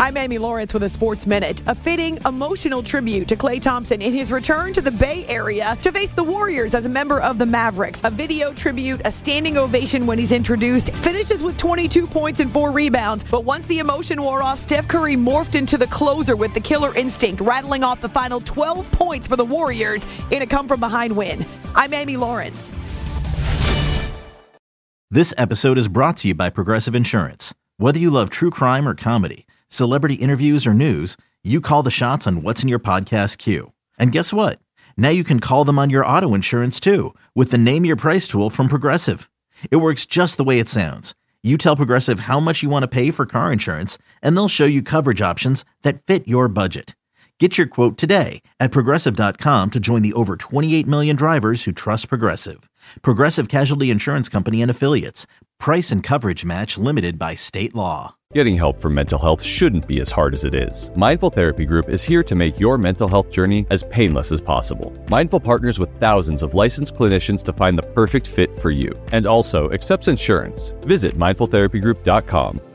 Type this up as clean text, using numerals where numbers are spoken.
I'm Amy Lawrence with a Sports Minute. A fitting, emotional tribute to Klay Thompson in his return to the Bay Area to face the Warriors as a member of the Mavericks. A video tribute, a standing ovation when he's introduced, finishes with 22 points and 4 rebounds. But once the emotion wore off, Steph Curry morphed into the closer with the killer instinct, rattling off the final 12 points for the Warriors in a come-from-behind win. I'm Amy Lawrence. This episode is brought to you by Progressive Insurance. Whether you love true crime or comedy, celebrity interviews or news, you call the shots on what's in your podcast queue. And guess what? Now you can call them on your auto insurance too with the Name Your Price tool from Progressive. It works just the way it sounds. You tell Progressive how much you want to pay for car insurance, and they'll show you coverage options that fit your budget. Get your quote today at Progressive.com to join the over 28 million drivers who trust Progressive. Progressive Casualty Insurance Company and Affiliates. Price and coverage match limited by state law. Getting help for mental health shouldn't be as hard as it is. Mindful Therapy Group is here to make your mental health journey as painless as possible. Mindful partners with thousands of licensed clinicians to find the perfect fit for you, and also accepts insurance. Visit mindfultherapygroup.com.